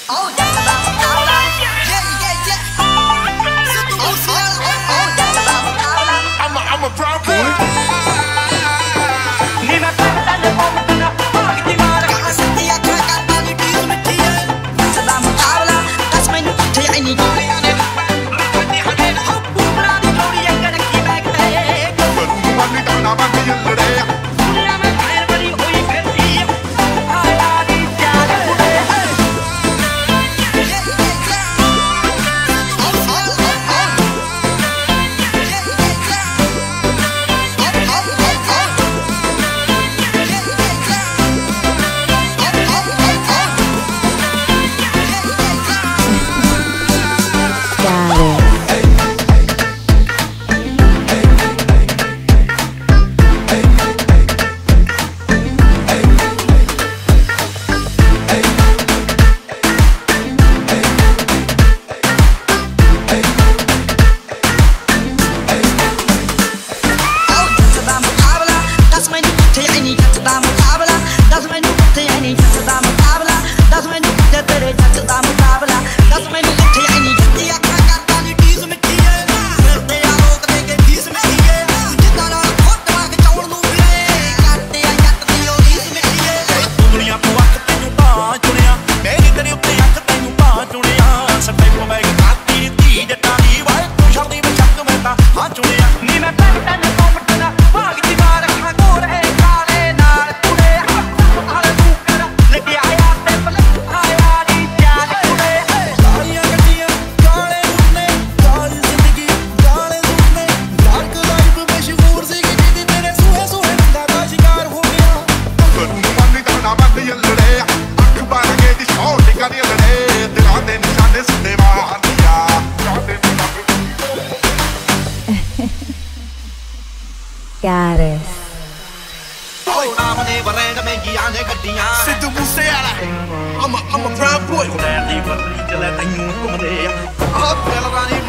Oh, that's about Caroline. Yeah, yeah, yeah. Oh, oh, that's about Caroline. I'm a proud boy. Ni मैं पहला न पहुंचना भाग दीवार कहाँ से दिया क्या करता नी बीच में थिया that's about मुकाबला that's मैं नुकते आई नी दुनिया ने मैं हने हो पूरा दी थोड़ी एक रखी बैग है करूँ मन डाना बंद यल्लड़े दुनिया में खैर बड़ी हुई फिरती आया नी प्यार मुझे Got it. Sidhu Moosewala. I'm a proud boy.